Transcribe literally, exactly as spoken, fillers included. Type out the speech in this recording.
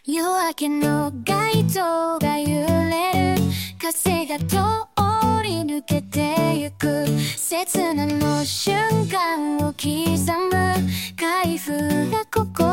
夜明けの街灯が揺れる、風が通り抜けてゆく、刹那の瞬間を刻む、開封がここ